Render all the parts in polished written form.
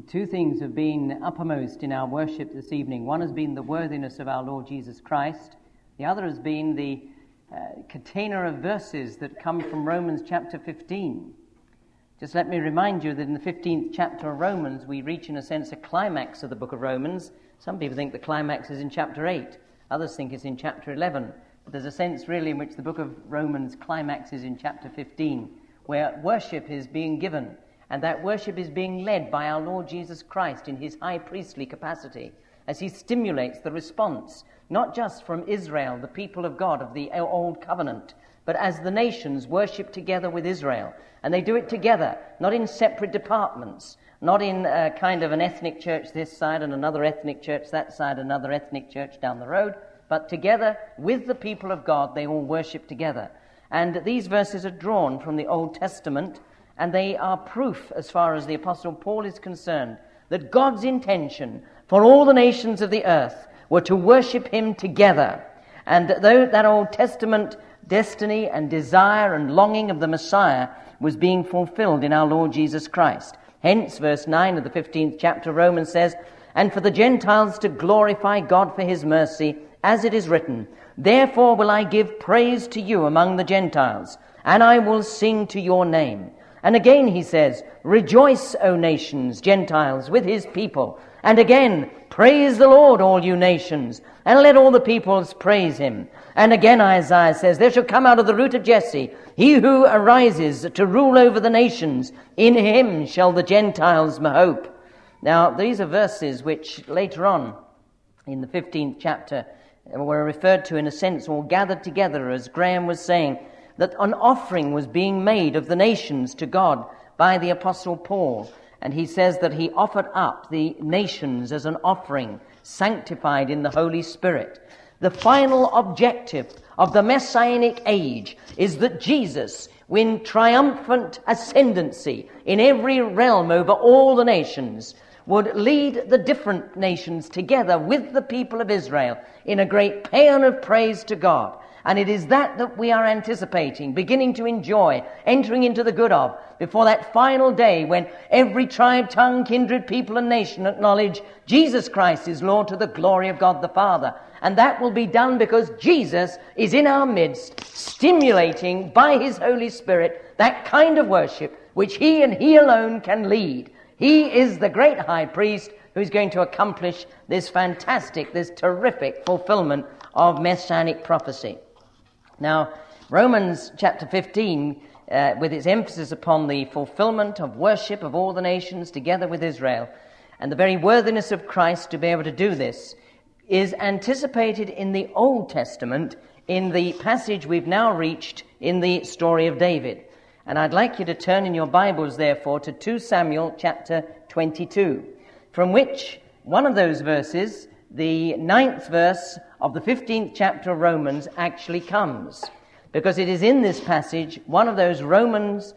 Two things have been uppermost in our worship this evening. One has been the worthiness of our Lord Jesus Christ. The other has been the container of verses that come from Romans chapter 15. Just let me remind you that in the 15th chapter of Romans, we reach, in a sense, a climax of the book of Romans. Some people think the climax is in chapter 8. Others think it's in chapter 11. But there's a sense, really, in which the book of Romans climaxes in chapter 15, where worship is being given. And that worship is being led by our Lord Jesus Christ in his high priestly capacity, as he stimulates the response, not just from Israel, the people of God of the Old Covenant, but as the nations worship together with Israel. And they do it together, not in separate departments, not in kind of an ethnic church this side and another ethnic church that side, another ethnic church down the road, but together with the people of God, they all worship together. And these verses are drawn from the Old Testament, and they are proof, as far as the Apostle Paul is concerned, that God's intention for all the nations of the earth were to worship him together. And though that Old Testament destiny and desire and longing of the Messiah was being fulfilled in our Lord Jesus Christ. Hence, verse 9 of the 15th chapter of Romans says, "And for the Gentiles to glorify God for his mercy, as it is written, Therefore will I give praise to you among the Gentiles, and I will sing to your name." And again he says, "Rejoice, O nations, Gentiles, with his people." And again, "Praise the Lord, all you nations, and let all the peoples praise him." And again Isaiah says, "There shall come out of the root of Jesse he who arises to rule over the nations. In him shall the Gentiles hope." Now, these are verses which later on in the 15th chapter were referred to, in a sense, or gathered together, as Graham was saying, that an offering was being made of the nations to God by the Apostle Paul. And he says that he offered up the nations as an offering, sanctified in the Holy Spirit. The final objective of the Messianic age is that Jesus, in triumphant ascendancy in every realm over all the nations, would lead the different nations together with the people of Israel in a great paean of praise to God. And it is that we are anticipating, beginning to enjoy, entering into the good of, before that final day when every tribe, tongue, kindred, people and nation acknowledge Jesus Christ is Lord to the glory of God the Father. And that will be done because Jesus is in our midst, stimulating by his Holy Spirit that kind of worship which he and he alone can lead. He is the great high priest who's going to accomplish this fantastic, this terrific fulfillment of Messianic prophecy. Now, Romans chapter 15, with its emphasis upon the fulfillment of worship of all the nations together with Israel, and the very worthiness of Christ to be able to do this, is anticipated in the Old Testament in the passage we've now reached in the story of David. And I'd like you to turn in your Bibles, therefore, to 2 Samuel chapter 22, from which one of those verses, the 9th verse of the 15th chapter of Romans, actually comes. Because it is in this passage, one of those Romans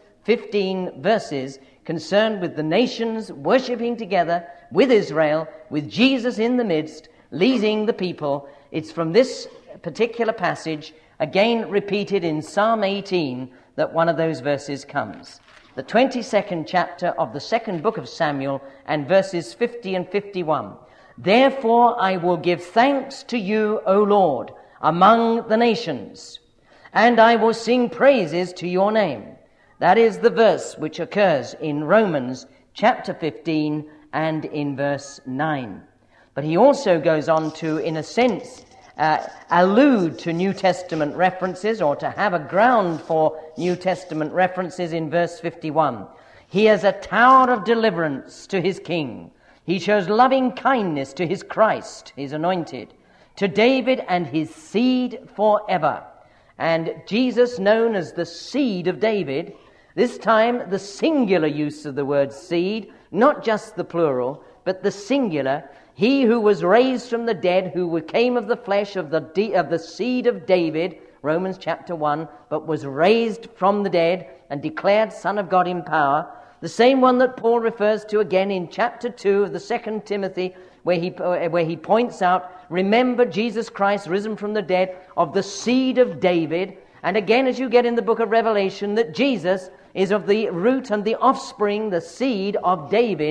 15 verses concerned with the nations worshipping together with Israel, with Jesus in the midst, leading the people. It's from this particular passage, again repeated in Psalm 18, that one of those verses comes. The 22nd chapter of the second book of Samuel, and verses 50 and 51. "Therefore I will give thanks to you, O Lord, among the nations, and I will sing praises to your name." That is the verse which occurs in Romans chapter 15 and in verse 9. But he also goes on to, in a sense, allude to New Testament references, or to have a ground for New Testament references in verse 51. "He is a tower of deliverance to his king. He shows loving kindness to his Christ, his anointed, to David and his seed forever." And Jesus, known as the seed of David, this time the singular use of the word seed, not just the plural, but the singular. He who was raised from the dead, who came of the flesh of the seed of David, Romans chapter 1, but was raised from the dead and declared Son of God in power. The same one that Paul refers to again in chapter 2 of the 2nd Timothy, where he points out, remember Jesus Christ risen from the dead, of the seed of David. And again, as you get in the book of Revelation, that Jesus is of the root and the offspring, the seed of David.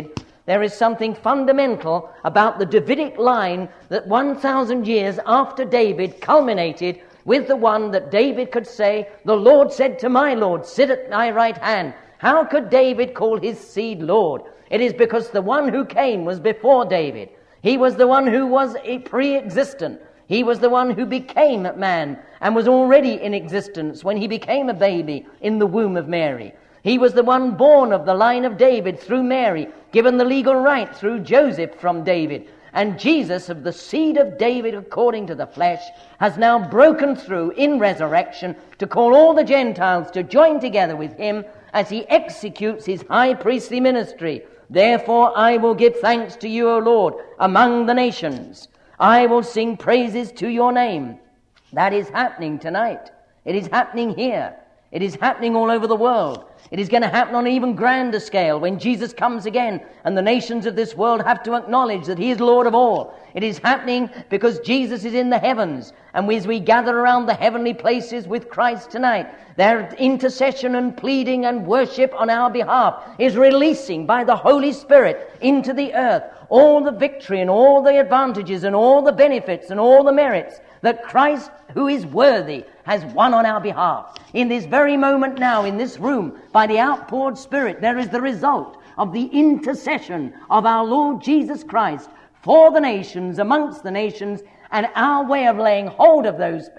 There is something fundamental about the Davidic line that 1,000 years after David culminated with the one that David could say, "The Lord said to my Lord, sit at my right hand." How could David call his seed Lord? It is because the one who came was before David. He was the one who was pre-existent. He was the one who became man and was already in existence when he became a baby in the womb of Mary. He was the one born of the line of David through Mary, given the legal right through Joseph from David. And Jesus, of the seed of David according to the flesh, has now broken through in resurrection to call all the Gentiles to join together with him as he executes his high priestly ministry. Therefore I will give thanks to you, O Lord, among the nations. I will sing praises to your name. That is happening tonight. It is happening here. It is happening all over the world. It is going to happen on an even grander scale when Jesus comes again and the nations of this world have to acknowledge that he is Lord of all. It is happening because Jesus is in the heavens, and as we gather around the heavenly places with Christ tonight, their intercession and pleading and worship on our behalf is releasing by the Holy Spirit into the earth all the victory and all the advantages and all the benefits and all the merits that Christ, who is worthy, has won on our behalf. In this very moment now, in this room, by the outpoured Spirit, there is the result of the intercession of our Lord Jesus Christ for the nations, amongst the nations, and our way of laying hold of those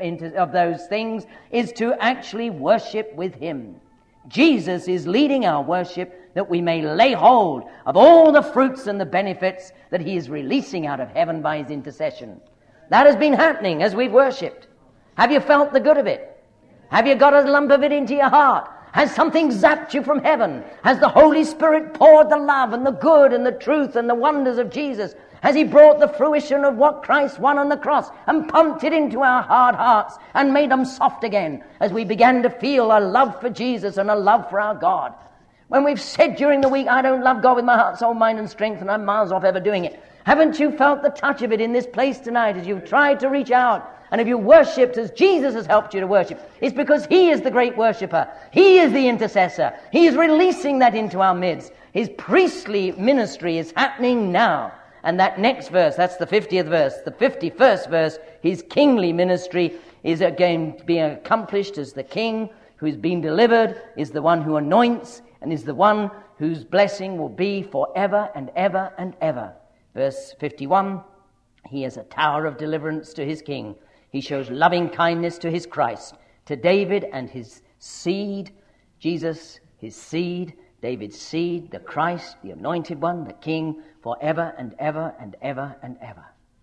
things is to actually worship with him. Jesus is leading our worship that we may lay hold of all the fruits and the benefits that he is releasing out of heaven by his intercession. That has been happening as we've worshipped. Have you felt the good of it? Have you got a lump of it into your heart? Has something zapped you from heaven? Has the Holy Spirit poured the love and the good and the truth and the wonders of Jesus? Has he brought the fruition of what Christ won on the cross and pumped it into our hard hearts and made them soft again as we began to feel a love for Jesus and a love for our God? When we've said during the week, I don't love God with my heart, soul, mind and strength, and I'm miles off ever doing it. Haven't you felt the touch of it in this place tonight as you've tried to reach out? And if you worshipped as Jesus has helped you to worship, it's because he is the great worshipper. He is the intercessor. He is releasing that into our midst. His priestly ministry is happening now. And that next verse, that's the 50th verse, the 51st verse, his kingly ministry is again being accomplished as the king who's been delivered, is the one who anoints, and is the one whose blessing will be forever and ever and ever. Verse 51, he is a tower of deliverance to his king. He shows loving kindness to his Christ, to David and his seed, Jesus, his seed, David's seed, the Christ, the anointed one, the king, forever and ever and ever and ever.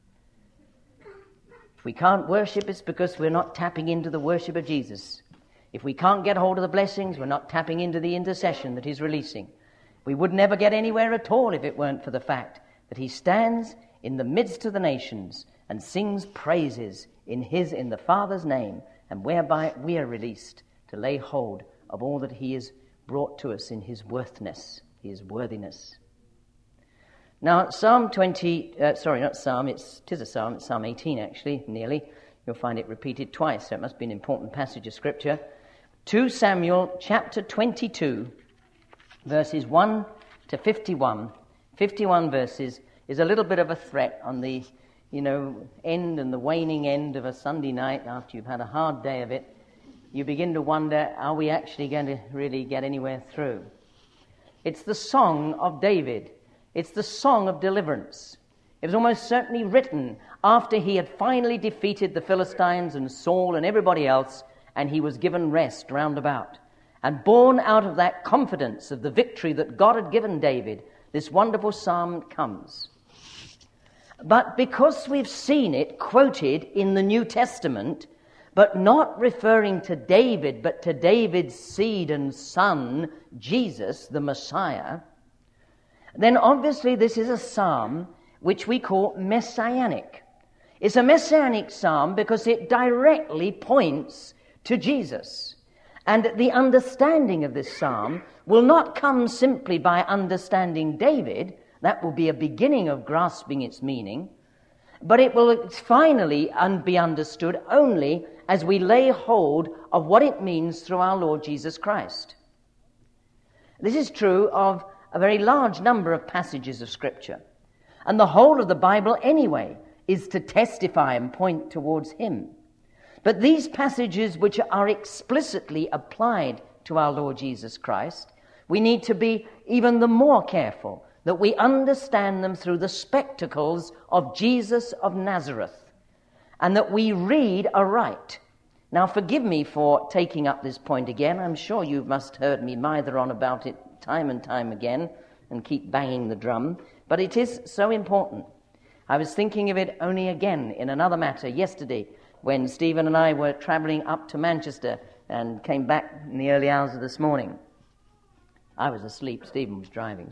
If we can't worship, it's because we're not tapping into the worship of Jesus. If we can't get hold of the blessings, we're not tapping into the intercession that he's releasing. We would never get anywhere at all if it weren't for the fact that he stands in the midst of the nations and sings praises in the Father's name, and whereby we are released to lay hold of all that he has brought to us in his worthiness, his worthiness. Now, Psalm 20, it is a psalm, it's Psalm 18 actually, nearly. You'll find it repeated twice, so it must be an important passage of Scripture. 2 Samuel chapter 22, verses 1 to 51. 51 verses is a little bit of a threat on the, end and the waning end of a Sunday night after you've had a hard day of it. You begin to wonder, are we actually going to really get anywhere through? It's the song of David. It's the song of deliverance. It was almost certainly written after he had finally defeated the Philistines and Saul and everybody else, and he was given rest round about. And born out of that confidence of the victory that God had given David, this wonderful psalm comes. But because we've seen it quoted in the New Testament, but not referring to David, but to David's seed and son, Jesus, the Messiah, then obviously this is a psalm which we call messianic. It's a messianic psalm because it directly points to Jesus. And the understanding of this psalm will not come simply by understanding David. That will be a beginning of grasping its meaning. But it will finally be understood only as we lay hold of what it means through our Lord Jesus Christ. This is true of a very large number of passages of Scripture. And the whole of the Bible, anyway, is to testify and point towards him. But these passages which are explicitly applied to our Lord Jesus Christ, we need to be even the more careful that we understand them through the spectacles of Jesus of Nazareth, and that we read aright. Now, forgive me for taking up this point again. I'm sure you must heard me mither on about it time and time again and keep banging the drum, but it is so important. I was thinking of it only again in another matter yesterday when Stephen and I were travelling up to Manchester and came back in the early hours of this morning. I was asleep, Stephen was driving.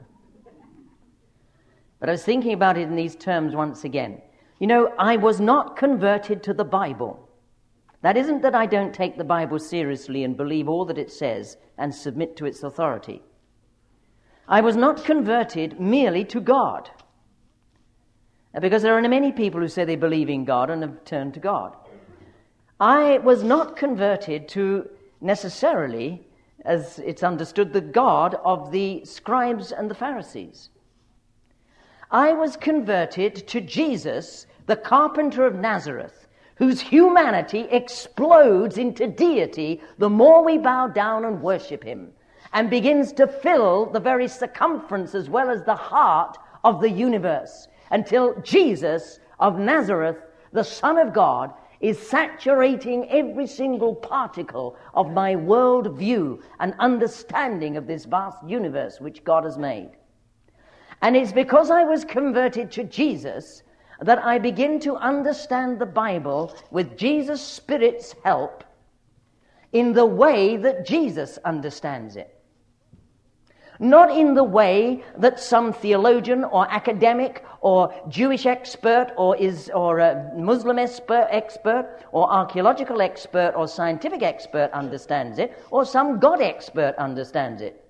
But I was thinking about it in these terms once again. You know, I was not converted to the Bible. That isn't that I don't take the Bible seriously and believe all that it says and submit to its authority. I was not converted merely to God. Because there are many people who say they believe in God and have turned to God. I was not converted to necessarily, as it's understood, the God of the scribes and the Pharisees. I was converted to Jesus, the carpenter of Nazareth, whose humanity explodes into deity the more we bow down and worship him, and begins to fill the very circumference as well as the heart of the universe, until Jesus of Nazareth, the Son of God, is saturating every single particle of my world view and understanding of this vast universe which God has made. And it's because I was converted to Jesus that I begin to understand the Bible with Jesus' Spirit's help in the way that Jesus understands it. Not in the way that some theologian or academic or Jewish expert or a Muslim expert or archaeological expert or scientific expert understands it, or some God expert understands it.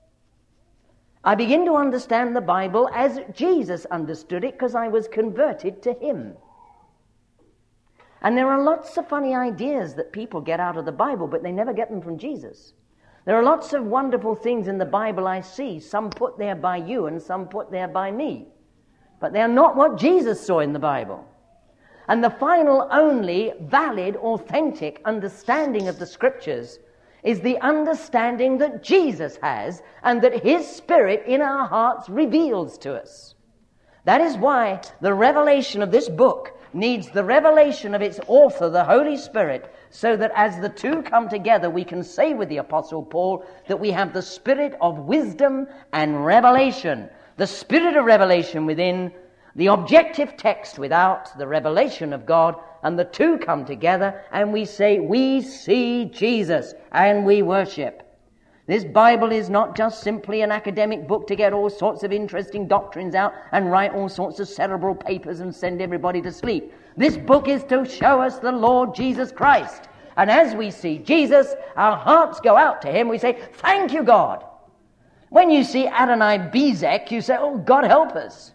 I begin to understand the Bible as Jesus understood it because I was converted to him. And there are lots of funny ideas that people get out of the Bible, but they never get them from Jesus. There are lots of wonderful things in the Bible I see, some put there by you and some put there by me. But they are not what Jesus saw in the Bible. And the final, only valid, authentic understanding of the Scriptures is the understanding that Jesus has and that his Spirit in our hearts reveals to us. That is why the revelation of this book needs the revelation of its author, the Holy Spirit, so that as the two come together, we can say with the Apostle Paul that we have the spirit of wisdom and revelation, the spirit of revelation within, the objective text without, the revelation of God, and the two come together and we say, we see Jesus and we worship. This Bible is not just simply an academic book to get all sorts of interesting doctrines out and write all sorts of cerebral papers and send everybody to sleep. This book is to show us the Lord Jesus Christ. And as we see Jesus, our hearts go out to him. We say, thank you, God. When you see Adonai Bezek, you say, oh, God help us.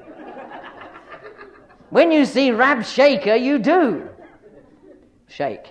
When you see Rab Shaker, you do shake.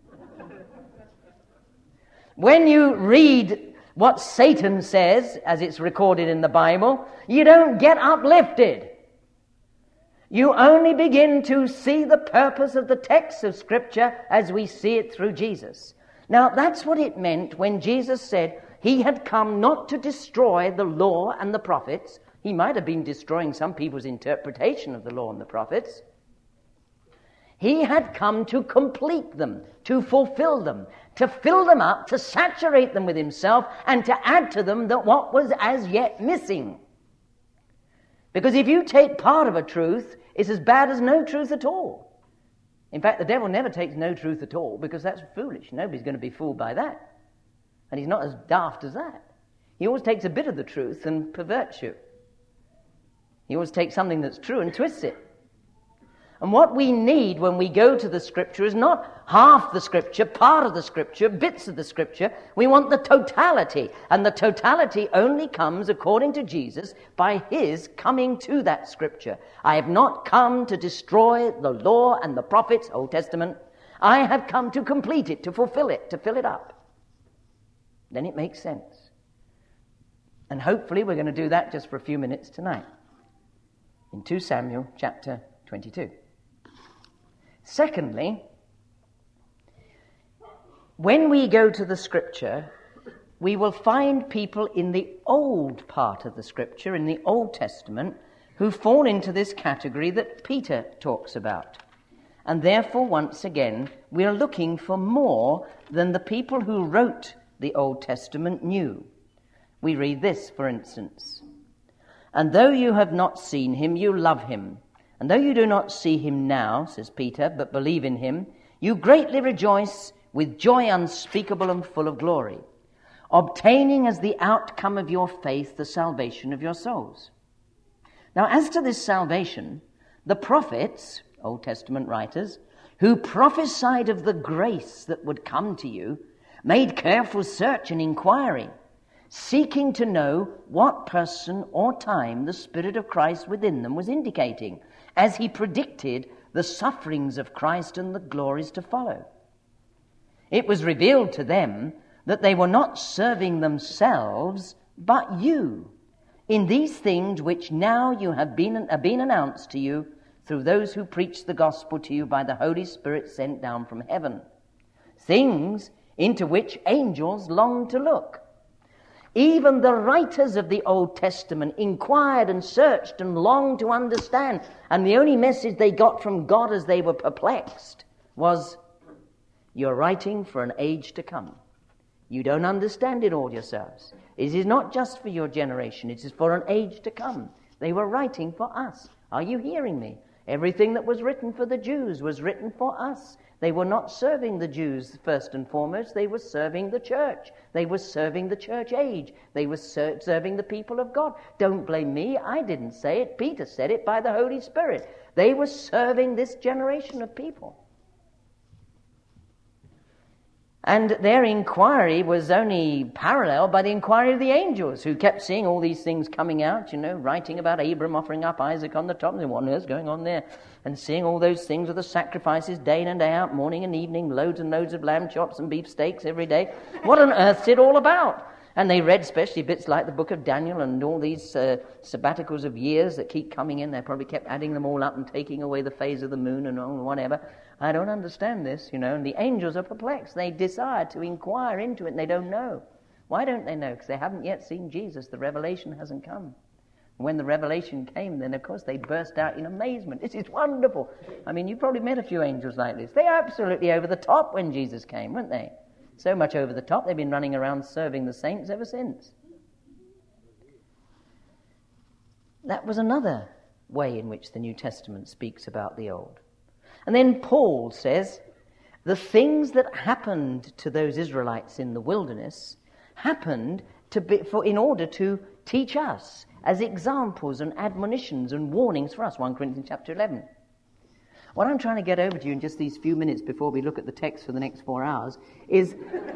When you read what Satan says, as it's recorded in the Bible, you don't get uplifted. You only begin to see the purpose of the text of Scripture as we see it through Jesus. Now, that's what it meant when Jesus said he had come not to destroy the law and the prophets. He might have been destroying some people's interpretation of the law and the prophets. He had come to complete them, to fulfill them, to fill them up, to saturate them with himself, and to add to them that what was as yet missing. Because if you take part of a truth, it's as bad as no truth at all. In fact, the devil never takes no truth at all, because that's foolish. Nobody's going to be fooled by that. And he's not as daft as that. He always takes a bit of the truth and perverts you. He always takes something that's true and twists it. And what we need when we go to the Scripture is not half the Scripture, part of the Scripture, bits of the Scripture. We want the totality. And the totality only comes, according to Jesus, by his coming to that Scripture. I have not come to destroy the law and the prophets, Old Testament. I have come to complete it, to fulfill it, to fill it up. Then it makes sense. And hopefully we're going to do that just for a few minutes tonight in 2 Samuel chapter 22. Secondly, when we go to the Scripture, we will find people in the old part of the Scripture, in the Old Testament, who fall into this category that Peter talks about. And therefore, once again, we are looking for more than the people who wrote the Old Testament knew. We read this, for instance. And though you have not seen him, you love him. And though you do not see him now, says Peter, but believe in him, you greatly rejoice with joy unspeakable and full of glory, obtaining as the outcome of your faith the salvation of your souls. Now, as to this salvation, the prophets, Old Testament writers, who prophesied of the grace that would come to you, made careful search and inquiry, seeking to know what person or time the Spirit of Christ within them was indicating, as he predicted the sufferings of Christ and the glories to follow. It was revealed to them that they were not serving themselves, but you, in these things which now you have been announced to you through those who preach the gospel to you by the Holy Spirit sent down from heaven, things into which angels long to look. Even the writers of the Old Testament inquired and searched and longed to understand, and the only message they got from God as they were perplexed was, you're writing for an age to come. You don't understand it all yourselves. It is not just for your generation, it is for an age to come. They were writing for us. Are you hearing me? Everything that was written for the Jews was written for us. They were not serving the Jews first and foremost. They were serving the church. They were serving the church age. They were serving the people of God. Don't blame me. I didn't say it. Peter said it by the Holy Spirit. They were serving this generation of people. And their inquiry was only paralleled by the inquiry of the angels, who kept seeing all these things coming out, writing about Abram offering up Isaac on the top. And what on earth's going on there? And seeing all those things with the sacrifices day in and day out, morning and evening, loads and loads of lamb chops and beef steaks every day. What on earth's it all about? And they read especially bits like the book of Daniel and all these sabbaticals of years that keep coming in. They probably kept adding them all up and taking away the phase of the moon and all, whatever. I don't understand this, and the angels are perplexed. They desire to inquire into it and they don't know. Why don't they know? Because they haven't yet seen Jesus. The revelation hasn't come. And when the revelation came, then of course they burst out in amazement. This is wonderful. I mean, you've probably met a few angels like this. They are absolutely over the top when Jesus came, weren't they? So much over the top, they've been running around serving the saints ever since. That was another way in which the New Testament speaks about the Old. And then Paul says, the things that happened to those Israelites in the wilderness happened in order to teach us as examples and admonitions and warnings for us, 1 Corinthians chapter 11. What I'm trying to get over to you in just these few minutes before we look at the text for the next 4 hours is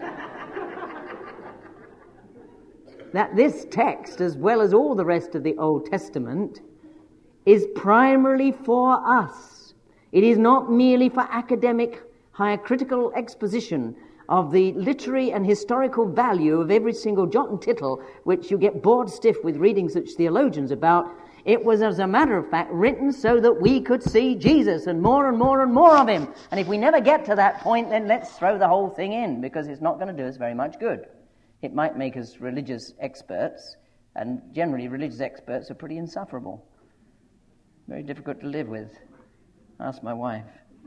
that this text, as well as all the rest of the Old Testament, is primarily for us. It is not merely for academic, higher critical exposition of the literary and historical value of every single jot and tittle, which you get bored stiff with reading such theologians about. It was, as a matter of fact, written so that we could see Jesus and more and more and more of him. And if we never get to that point, then let's throw the whole thing in, because it's not going to do us very much good. It might make us religious experts, and generally religious experts are pretty insufferable. Very difficult to live with. Ask my wife.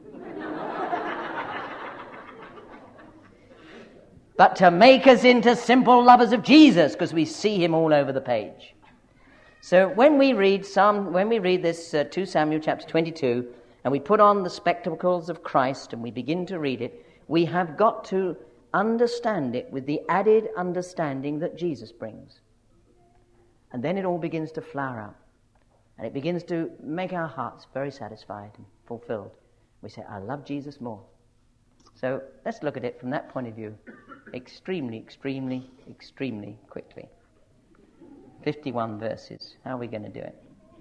But to make us into simple lovers of Jesus, because we see him all over the page. So when we read this 2 Samuel chapter 22, and we put on the spectacles of Christ and we begin to read it, we have got to understand it with the added understanding that Jesus brings. And then it all begins to flower out. And it begins to make our hearts very satisfied and fulfilled. We say, I love Jesus more. So let's look at it from that point of view extremely, extremely, extremely quickly. 51 verses. How are we going to do it?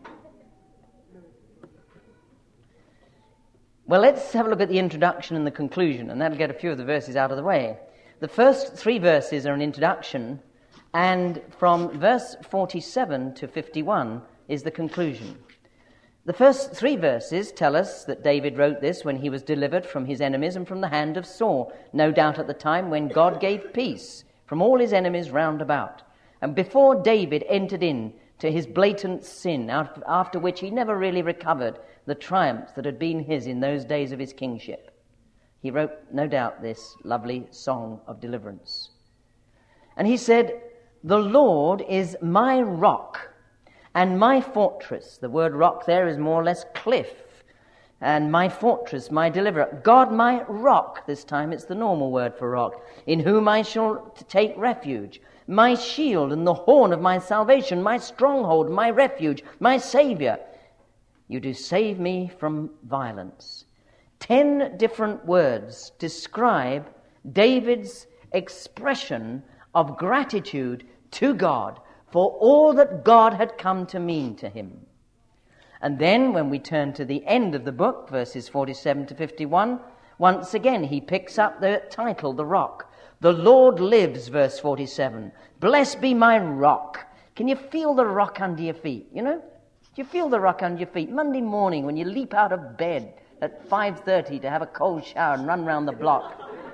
Well, let's have a look at the introduction and the conclusion, and that'll get a few of the verses out of the way. The first 3 verses are an introduction, And from verse 47 to 51 is the conclusion. The first 3 verses tell us that David wrote this when he was delivered from his enemies and from the hand of Saul, no doubt at the time when God gave peace from all his enemies round about, and before David entered in to his blatant sin, after which he never really recovered the triumphs that had been his in those days of his kingship. He wrote, no doubt, this lovely song of deliverance. And he said, "The Lord is my rock and my fortress." The word rock there is more or less cliff. And my fortress, my deliverer. God, my rock. This time it's the normal word for rock. "In whom I shall take refuge. My shield and the horn of my salvation. My stronghold, my refuge, my Saviour. You do save me from violence." 10 different words describe David's expression of gratitude to God for all that God had come to mean to him. And then when we turn to the end of the book, verses 47 to 51, once again he picks up the title, the rock. "The Lord lives," verse 47. "Blessed be my rock." Can you feel the rock under your feet? You know? Do you feel the rock under your feet? Monday morning when you leap out of bed at 5:30 to have a cold shower and run round the block.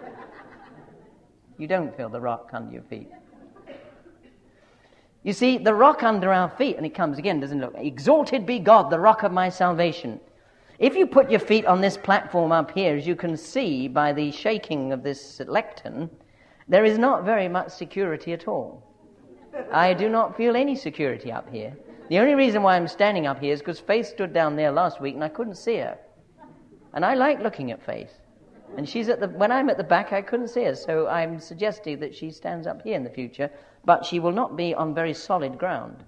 You don't feel the rock under your feet. You see, the rock under our feet, and it comes again, doesn't it? Look, "Exalted be God, the rock of my salvation." If you put your feet on this platform up here, as you can see by the shaking of this lectern, there is not very much security at all. I do not feel any security up here. The only reason why I'm standing up here is because Faith stood down there last week and I couldn't see her. And I like looking at Faith. And when I'm at the back, I couldn't see her, so I'm suggesting that she stands up here in the future, but she will not be on very solid ground.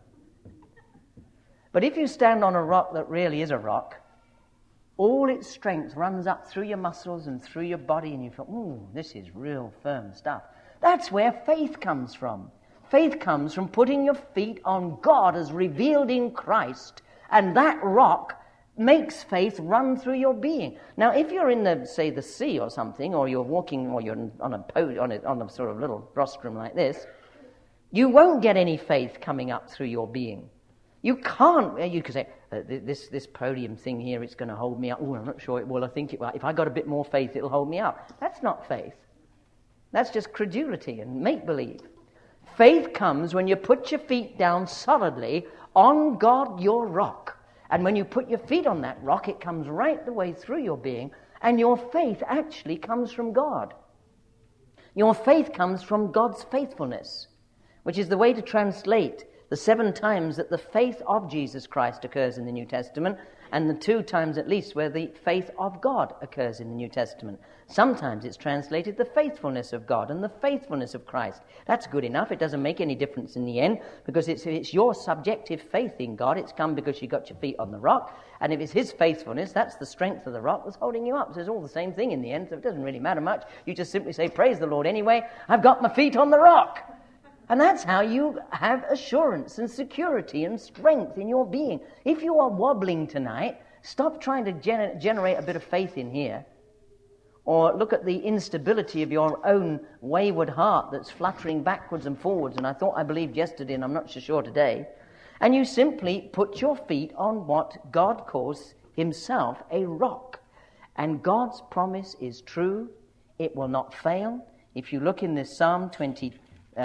But if you stand on a rock that really is a rock, all its strength runs up through your muscles and through your body, and you feel, ooh, this is real firm stuff. That's where faith comes from. Faith comes from putting your feet on God as revealed in Christ, and that rock makes faith run through your being. Now, if you're in the sea or something, or you're walking, or you're on a sort of little rostrum like this, you won't get any faith coming up through your being. You can't. You can say, this podium thing here, it's going to hold me up. Oh, I'm not sure it will. I think it will. If I got a bit more faith, it'll hold me up. That's not faith. That's just credulity and make-believe. Faith comes when you put your feet down solidly on God, your rock. And when you put your feet on that rock, it comes right the way through your being, and your faith actually comes from God. Your faith comes from God's faithfulness, which is the way to translate the 7 times that the faith of Jesus Christ occurs in the New Testament, and the 2 times at least where the faith of God occurs in the New Testament. Sometimes it's translated the faithfulness of God and the faithfulness of Christ. That's good enough. It doesn't make any difference in the end, because it's your subjective faith in God. It's come because you got your feet on the rock, and if it's his faithfulness, that's the strength of the rock that's holding you up. So it's all the same thing in the end, so it doesn't really matter much. You just simply say, praise the Lord anyway, I've got my feet on the rock. And that's how you have assurance and security and strength in your being. If you are wobbling tonight, stop trying to generate a bit of faith in here. Or look at the instability of your own wayward heart that's fluttering backwards and forwards. And I believed yesterday, and I'm not so sure today. And you simply put your feet on what God calls himself a rock. And God's promise is true. It will not fail. If you look in this Psalm 22,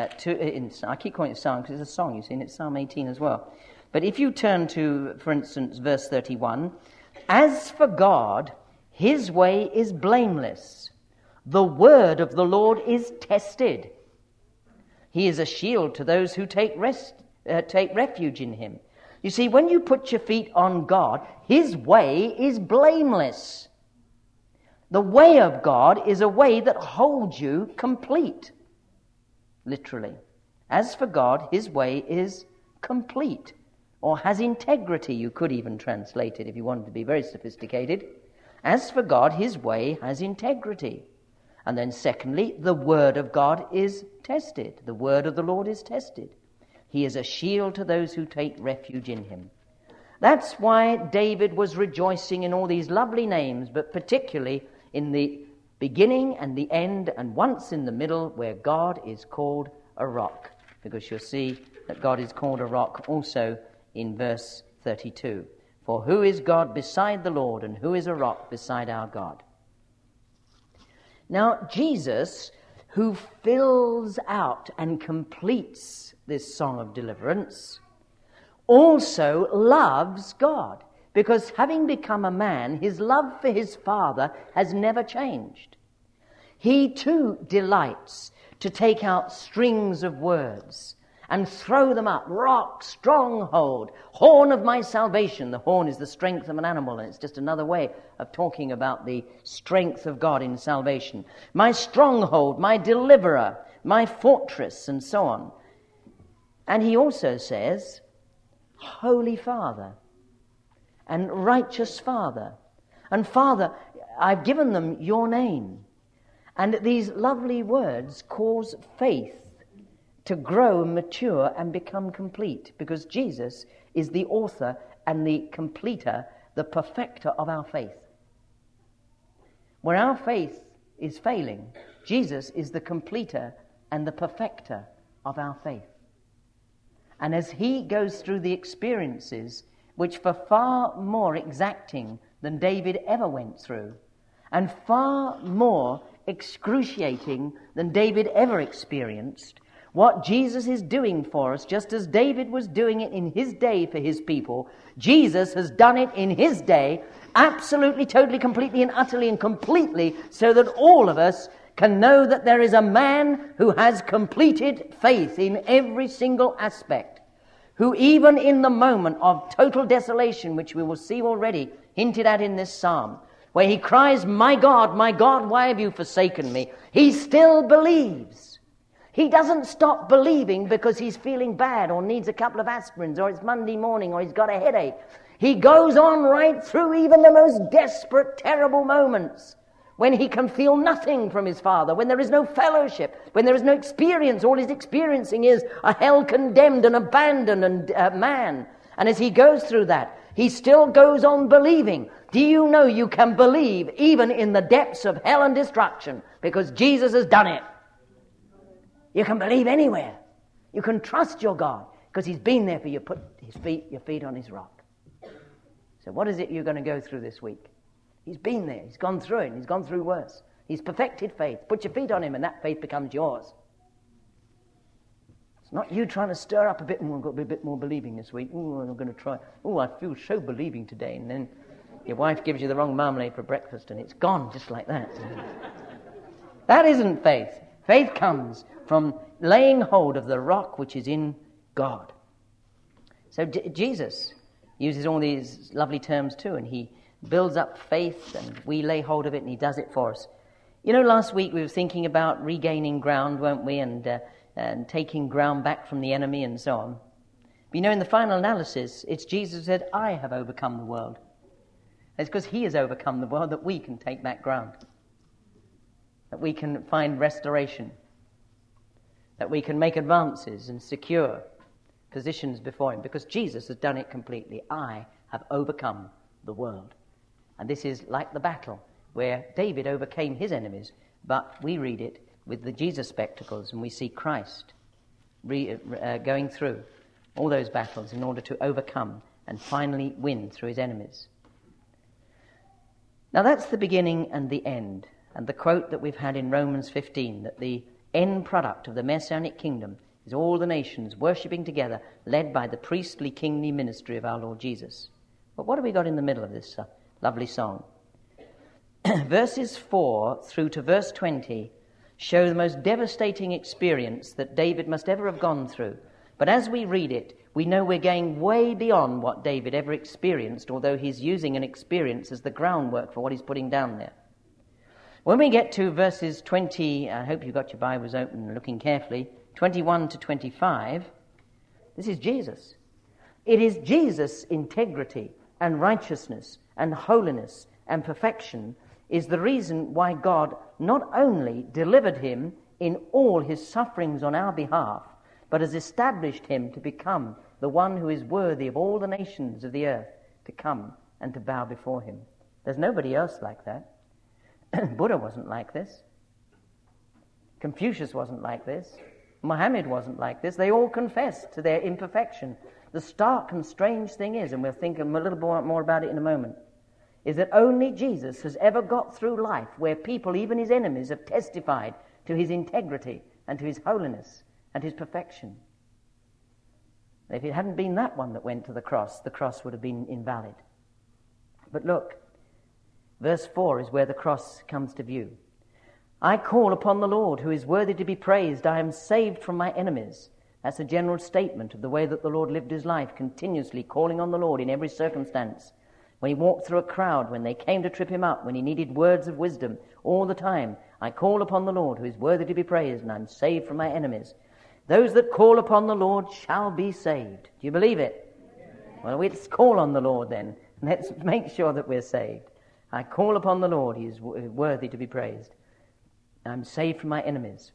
I keep calling it Psalm because it's a song, you see, and it's Psalm 18 as well. But if you turn to, for instance, verse 31, "As for God, his way is blameless. The word of the Lord is tested. He is a shield to those who take refuge in him." You see, when you put your feet on God, his way is blameless. The way of God is a way that holds you complete. Literally. As for God, his way is complete, or has integrity. You could even translate it if you wanted to be very sophisticated. As for God, his way has integrity. And then secondly, the word of God is tested. The word of the Lord is tested. He is a shield to those who take refuge in him. That's why David was rejoicing in all these lovely names, but particularly in the beginning and the end, and once in the middle, where God is called a rock. because you'll see that God is called a rock also in verse 32. For who is God beside the Lord, and who is a rock beside our God? Now, Jesus, who fills out and completes this song of deliverance, also loves God, because having become a man, his love for his Father has never changed. He too delights to take out strings of words and throw them up. Rock, stronghold, horn of my salvation. The horn is the strength of an animal, and it's just another way of talking about the strength of God in salvation. My stronghold, my deliverer, my fortress, and so on. And he also says, Holy Father, and righteous Father. And Father, I've given them your name. And these lovely words cause faith to grow, mature, and become complete, because Jesus is the author and the completer, the perfecter of our faith. Where our faith is failing, Jesus is the completer and the perfecter of our faith. And as he goes through the experiences, which were far more exacting than David ever went through, and far more excruciating than David ever experienced, what Jesus is doing for us, just as David was doing it in his day for his people, Jesus has done it in his day, absolutely, totally, completely, and utterly, and completely, so that all of us can know that there is a man who has completed faith in every single aspect, who even in the moment of total desolation, which we will see already hinted at in this psalm, where he cries, my God, why have you forsaken me? He still believes. He doesn't stop believing because he's feeling bad or needs a couple of aspirins or it's Monday morning or he's got a headache. He goes on right through even the most desperate, terrible moments when he can feel nothing from his Father, when there is no fellowship, when there is no experience. All he's experiencing is a hell-condemned and abandoned man. And as he goes through that, he still goes on believing. Do you know you can believe even in the depths of hell and destruction because Jesus has done it? You can believe anywhere. You can trust your God because he's been there for you. Put your feet on his rock. So what is it you're going to go through this week? He's been there. He's gone through it. And he's gone through worse. He's perfected faith. Put your feet on him and that faith becomes yours. It's not you trying to stir up a bit. I've got to be a bit more believing this week. I'm going to try. I feel so believing today. And then your wife gives you the wrong marmalade for breakfast and it's gone just like that. That isn't faith. Faith comes from laying hold of the rock which is in God. So Jesus uses all these lovely terms too, and he builds up faith, and we lay hold of it, and he does it for us. You know, last week we were thinking about regaining ground, weren't we, and taking ground back from the enemy and so on. But you know, in the final analysis, it's Jesus who said, I have overcome the world. It's because he has overcome the world that we can take back ground, that we can find restoration, that we can make advances and secure positions before him, because Jesus has done it completely. I have overcome the world. And this is like the battle where David overcame his enemies, but we read it with the Jesus spectacles, and we see Christ going through all those battles in order to overcome and finally win through his enemies. Now that's the beginning and the end, and the quote that we've had in Romans 15, that the end product of the Messianic kingdom is all the nations worshipping together, led by the priestly kingly ministry of our Lord Jesus. But what have we got in the middle of this lovely song? Verses 4 through to verse 20 show the most devastating experience that David must ever have gone through. But as we read it, we know we're going way beyond what David ever experienced, although he's using an experience as the groundwork for what he's putting down there. When we get to verses 20, I hope you've got your Bibles open and looking carefully, 21 to 25, this is Jesus. It is Jesus' integrity and righteousness and holiness and perfection is the reason why God not only delivered him in all his sufferings on our behalf, but has established him to become the one who is worthy of all the nations of the earth to come and to bow before him. There's nobody else like that. Buddha wasn't like this. Confucius wasn't like this. Muhammad wasn't like this. They all confessed to their imperfection. The stark and strange thing is, and we'll think a little more about it in a moment, is that only Jesus has ever got through life where people, even his enemies, have testified to his integrity and to his holiness and his perfection. If it hadn't been that one that went to the cross would have been invalid. But look, verse 4 is where the cross comes to view. I call upon the Lord, who is worthy to be praised. I am saved from my enemies. That's a general statement of the way that the Lord lived his life, continuously calling on the Lord in every circumstance. When he walked through a crowd, when they came to trip him up, when he needed words of wisdom, all the time, I call upon the Lord, who is worthy to be praised, and I'm saved from my enemies. Those that call upon the Lord shall be saved. Do you believe it? Well, let's call on the Lord then. Let's make sure that we're saved. I call upon the Lord, he is worthy to be praised. I'm saved from my enemies.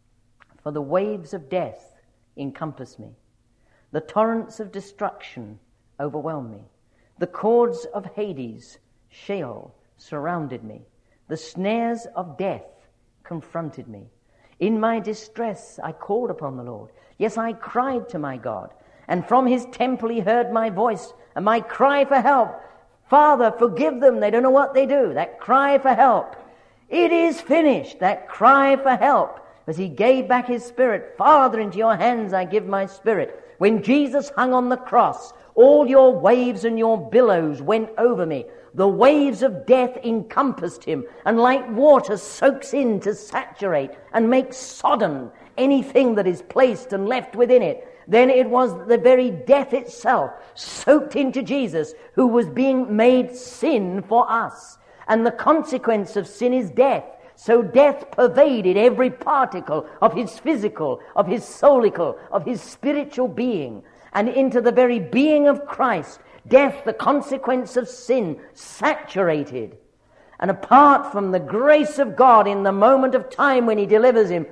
For the waves of death encompass me. The torrents of destruction overwhelm me. The cords of Hades, Sheol, surrounded me. The snares of death confronted me. In my distress I called upon the Lord. Yes, I cried to my God. And from his temple he heard my voice and my cry for help. Father, forgive them. They don't know what they do. That cry for help. It is finished. That cry for help. As he gave back his spirit. Father, into your hands I give my spirit. When Jesus hung on the cross, all your waves and your billows went over me. The waves of death encompassed him, and like water soaks in to saturate and make sodden anything that is placed and left within it. Then it was the very death itself soaked into Jesus, who was being made sin for us. And the consequence of sin is death. So death pervaded every particle of his physical, of his soulical, of his spiritual being. And into the very being of Christ, death, the consequence of sin, saturated. And apart from the grace of God in the moment of time when he delivers him,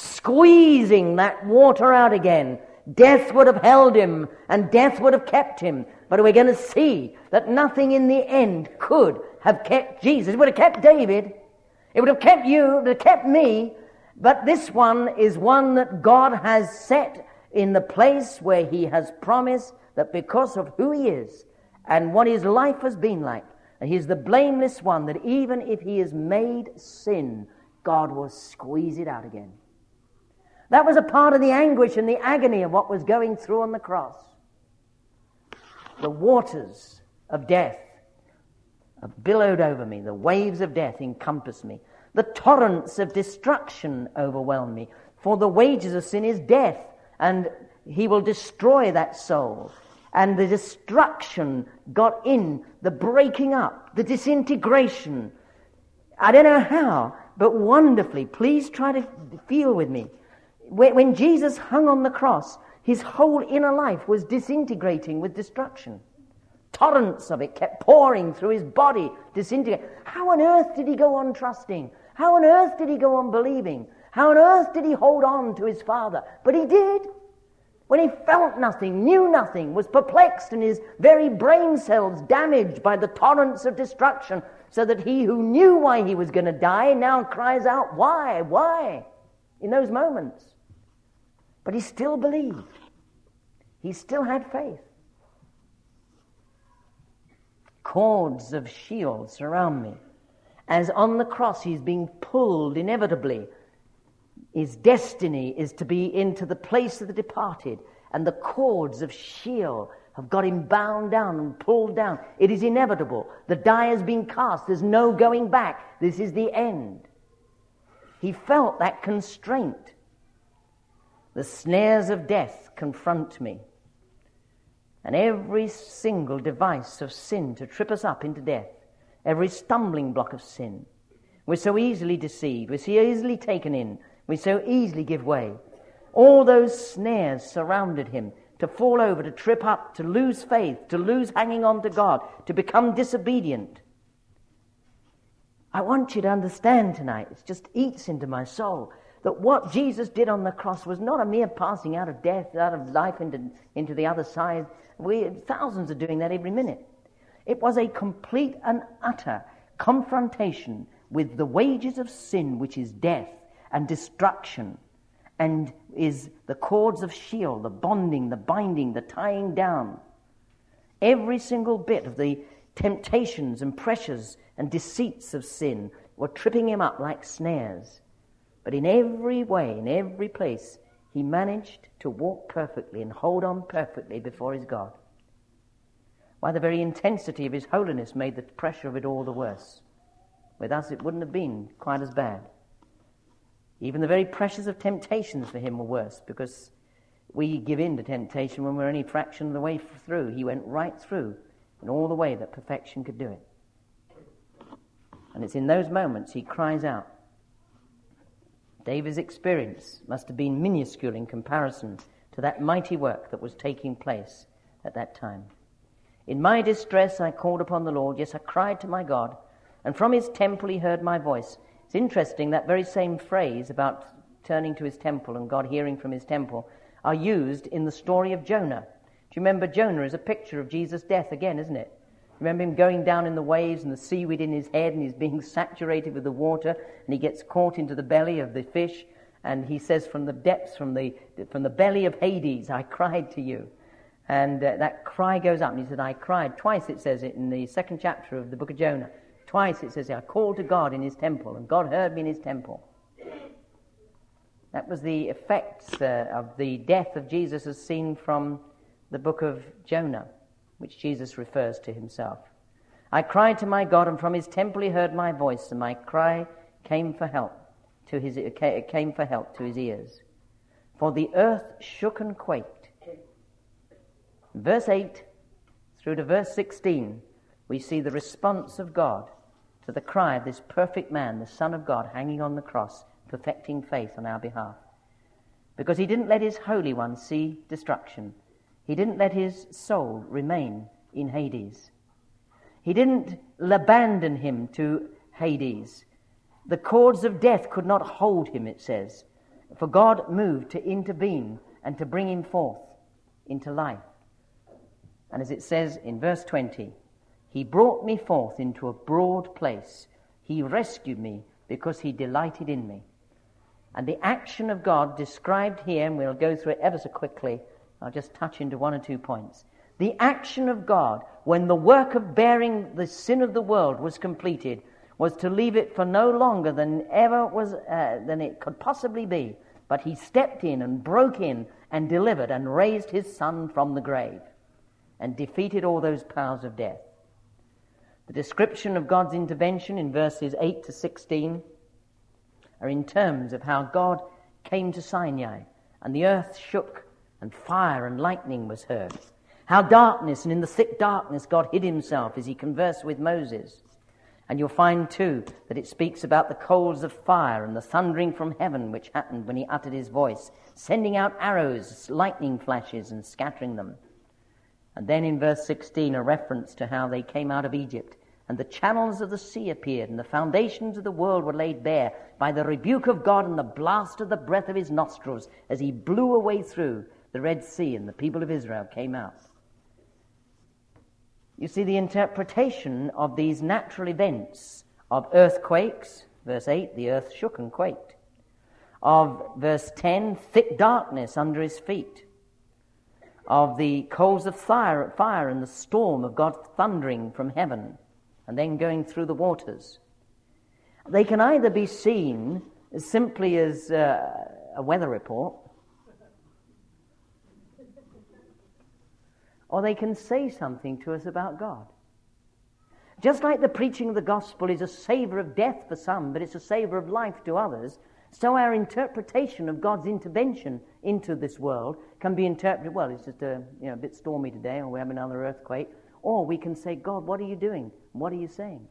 squeezing that water out again, death would have held him and death would have kept him. But we're going to see that nothing in the end could have kept Jesus. It would have kept David. It would have kept you. It would have kept me. But this one is one that God has set in the place where he has promised that because of who he is and what his life has been like, and he's the blameless one, that even if he is made sin, God will squeeze it out again. That was a part of the anguish and the agony of what was going through on the cross. The waters of death have billowed over me. The waves of death encompass me. The torrents of destruction overwhelm me. For the wages of sin is death, and he will destroy that soul. And the destruction got in, the breaking up, the disintegration. I don't know how, but wonderfully. Please try to feel with me. When Jesus hung on the cross, his whole inner life was disintegrating with destruction. Torrents of it kept pouring through his body, disintegrating. How on earth did he go on trusting? How on earth did he go on believing? How on earth did he hold on to his Father? But he did. When he felt nothing, knew nothing, was perplexed, and his very brain cells damaged by the torrents of destruction, so that he who knew why he was going to die now cries out, why, in those moments. But he still believed. He still had faith. Cords of Sheol surround me. As on the cross he's being pulled inevitably. His destiny is to be into the place of the departed, and the cords of Sheol have got him bound down and pulled down. It is inevitable. The die has been cast. There's no going back. This is the end. He felt that constraint. The snares of death confront me, and every single device of sin to trip us up into death, every stumbling block of sin. We're so easily deceived. We're so easily taken in. We so easily give way. All those snares surrounded him, to fall over, to trip up, to lose faith, to lose hanging on to God, to become disobedient. I want you to understand tonight, it just eats into my soul, that what Jesus did on the cross was not a mere passing out of death, out of life into the other side. Thousands are doing that every minute. It was a complete and utter confrontation with the wages of sin, which is death and destruction, and is the cords of Sheol, the bonding, the binding, the tying down. Every single bit of the temptations and pressures and deceits of sin were tripping him up like snares. But in every way, in every place, he managed to walk perfectly and hold on perfectly before his God. Why, the very intensity of his holiness made the pressure of it all the worse. With us, it wouldn't have been quite as bad. Even the very pressures of temptations for him were worse, because we give in to temptation when we're only a fraction of the way through. He went right through in all the way that perfection could do it. And it's in those moments he cries out. David's experience must have been minuscule in comparison to that mighty work that was taking place at that time. In my distress I called upon the Lord, yes, I cried to my God, and from his temple he heard my voice. It's interesting, that very same phrase about turning to his temple and God hearing from his temple are used in the story of Jonah. Do you remember Jonah is a picture of Jesus' death again, isn't it? Remember him going down in the waves and the seaweed in his head, and he's being saturated with the water, and he gets caught into the belly of the fish, and he says, from the depths, from the belly of Hades, I cried to you. And that cry goes up, and he said, I cried. Twice it says it in the 2nd chapter of the book of Jonah. Twice it says, I called to God in his temple, and God heard me in his temple. That was the effects of the death of Jesus as seen from the book of Jonah, which Jesus refers to himself. I cried to my God, and from his temple he heard my voice, and my cry came for help to his ears. For the earth shook and quaked. Verse 8 through to verse 16, we see the response of God to the cry of this perfect man, the Son of God, hanging on the cross, perfecting faith on our behalf. Because he didn't let his Holy One see destruction. He didn't let his soul remain in Hades. He didn't abandon him to Hades. The cords of death could not hold him, it says, for God moved to intervene and to bring him forth into life. And as it says in verse 20, he brought me forth into a broad place. He rescued me because he delighted in me. And the action of God described here, and we'll go through it ever so quickly, I'll just touch into one or two points. The action of God, when the work of bearing the sin of the world was completed, was to leave it for no longer than it could possibly be. But he stepped in and broke in and delivered and raised his Son from the grave and defeated all those powers of death. The description of God's intervention in verses 8 to 16 are in terms of how God came to Sinai, and the earth shook, and fire and lightning was heard. How darkness, and in the thick darkness God hid himself as he conversed with Moses. And you'll find too that it speaks about the coals of fire and the thundering from heaven which happened when he uttered his voice, sending out arrows, lightning flashes, and scattering them. And then in verse 16 a reference to how they came out of Egypt, and the channels of the sea appeared, and the foundations of the world were laid bare by the rebuke of God and the blast of the breath of his nostrils as he blew away through the Red Sea, and the people of Israel came out. You see, the interpretation of these natural events of earthquakes, verse 8, the earth shook and quaked. Of verse 10, thick darkness under his feet. Of the coals of fire and the storm of God thundering from heaven and then going through the waters. They can either be seen simply as a weather report, or they can say something to us about God. Just like the preaching of the gospel is a savor of death for some, but it's a savor of life to others, so our interpretation of God's intervention into this world can be interpreted, well, it's just a bit stormy today, or we have another earthquake, or we can say, God, what are you doing? What are you saying?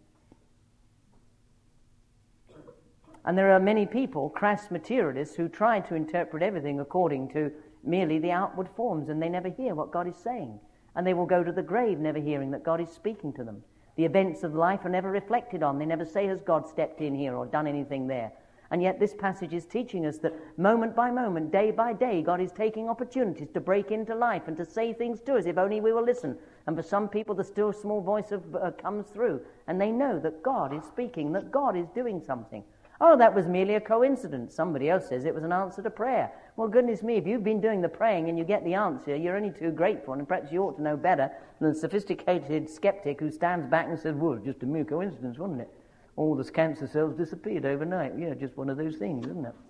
And there are many people, crass materialists, who try to interpret everything according to merely the outward forms, and they never hear what God is saying. And they will go to the grave never hearing that God is speaking to them. The events of life are never reflected on. They never say, has God stepped in here or done anything there? And yet this passage is teaching us that moment by moment, day by day, God is taking opportunities to break into life and to say things to us if only we will listen. And for some people, the still small voice comes through, and they know that God is speaking, that God is doing something. Oh, that was merely a coincidence. Somebody else says it was an answer to prayer. Well, goodness me, if you've been doing the praying and you get the answer, you're only too grateful, and perhaps you ought to know better than the sophisticated skeptic who stands back and says, well, just a mere coincidence, wasn't it? All the cancer cells disappeared overnight. Yeah, just one of those things, isn't it?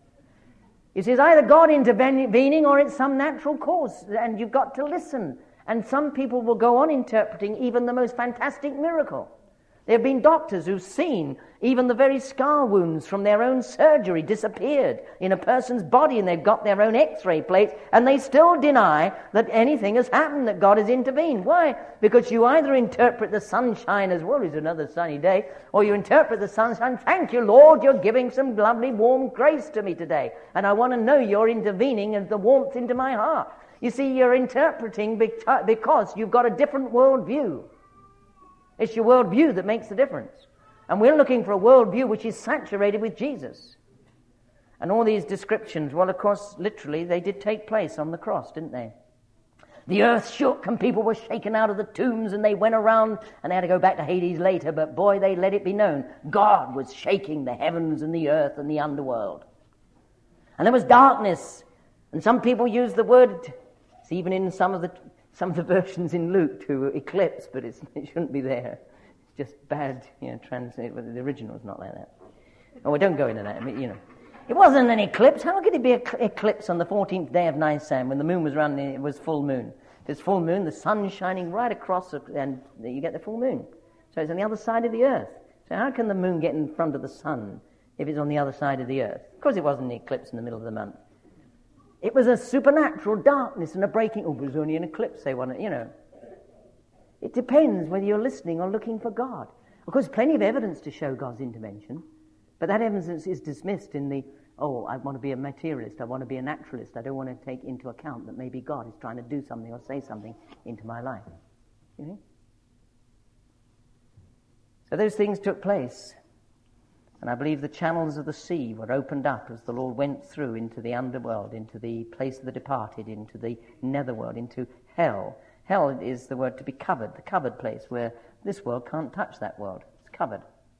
It is either God intervening or it's some natural cause, and you've got to listen. And some people will go on interpreting even the most fantastic miracle. There have been doctors who've seen even the very scar wounds from their own surgery disappeared in a person's body, and they've got their own x-ray plates, and they still deny that anything has happened, that God has intervened. Why? Because you either interpret the sunshine as, well, it's another sunny day, or you interpret the sunshine, thank you, Lord, you're giving some lovely warm grace to me today, and I want to know you're intervening and the warmth into my heart. You see, you're interpreting because you've got a different worldview. It's your worldview that makes the difference. And we're looking for a worldview which is saturated with Jesus. And all these descriptions, well, of course, literally, they did take place on the cross, didn't they? The earth shook and people were shaken out of the tombs and they went around, and they had to go back to Hades later, but boy, they let it be known. God was shaking the heavens and the earth and the underworld. And there was darkness. And some people use the word, it's even in some of the versions in Luke, to eclipse, but it shouldn't be there. It's just bad, translate. The original's not like that. Oh, well, don't go into that. I mean, it wasn't an eclipse. How could it be an eclipse on the 14th day of Nisan when the moon was running? It was full moon. If it's full moon, the sun's shining right across, and you get the full moon. So it's on the other side of the earth. So how can the moon get in front of the sun if it's on the other side of the earth? Of course, it wasn't an eclipse in the middle of the month. It was a supernatural darkness and a breaking. Oh, it was only an eclipse, they wanted, It depends whether you're listening or looking for God. Of course, plenty of evidence to show God's intervention, but that evidence is dismissed in the, I want to be a materialist, I want to be a naturalist, I don't want to take into account that maybe God is trying to do something or say something into my life. So those things took place. And I believe the channels of the sea were opened up as the Lord went through into the underworld, into the place of the departed, into the netherworld, into hell. Hell is the word to be covered, the covered place where this world can't touch that world. It's covered.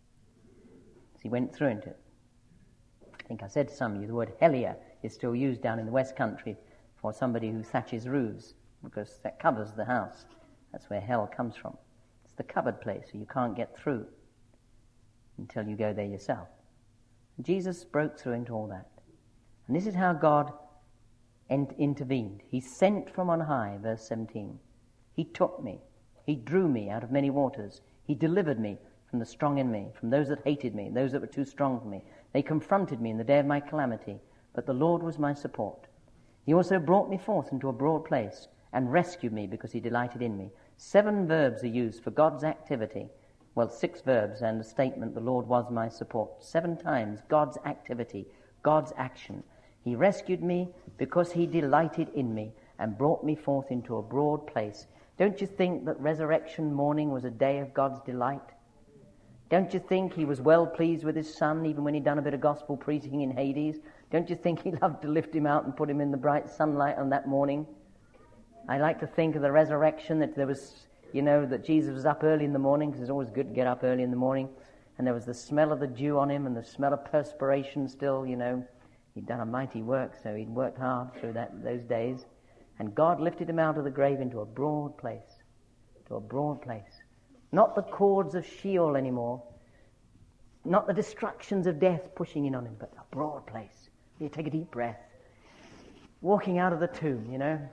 So he went through into it. I think I said to some of you, the word hellier is still used down in the West Country for somebody who thatches roofs, because that covers the house. That's where hell comes from. It's the covered place, so you can't get through until you go there yourself. Jesus broke through into all that. And this is how God intervened. He sent from on high, verse 17. He took me. He drew me out of many waters. He delivered me from the strong in me, from those that hated me, those that were too strong for me. They confronted me in the day of my calamity, but the Lord was my support. He also brought me forth into a broad place and rescued me because he delighted in me. 7 verbs are used for God's activity. Well, 6 verbs and a statement, the Lord was my support. 7 times, God's activity, God's action. He rescued me because he delighted in me and brought me forth into a broad place. Don't you think that resurrection morning was a day of God's delight? Don't you think he was well pleased with his son even when he'd done a bit of gospel preaching in Hades? Don't you think he loved to lift him out and put him in the bright sunlight on that morning? I like to think of the resurrection, that there was, that Jesus was up early in the morning, because it's always good to get up early in the morning, and there was the smell of the dew on him and the smell of perspiration still, He'd done a mighty work, so he'd worked hard through those days. And God lifted him out of the grave into a broad place. To a broad place. Not the cords of Sheol anymore. Not the destructions of death pushing in on him, but a broad place. You take a deep breath. Walking out of the tomb,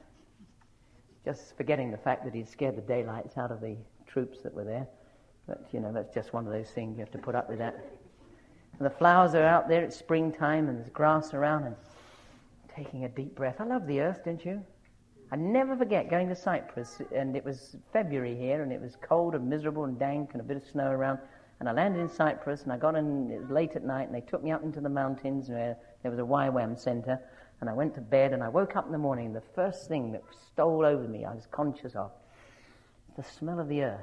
Just forgetting the fact that he'd scared the daylights out of the troops that were there. But, that's just one of those things, you have to put up with that. And the flowers are out there, it's springtime, and there's grass around, and taking a deep breath. I love the earth, don't you? I never forget going to Cyprus, and it was February here, and it was cold and miserable and dank and a bit of snow around. And I landed in Cyprus, and I got in, it was late at night, and they took me up into the mountains where there was a YWAM centre, and I went to bed, and I woke up in the morning, and the first thing that stole over me, I was conscious of, the smell of the earth.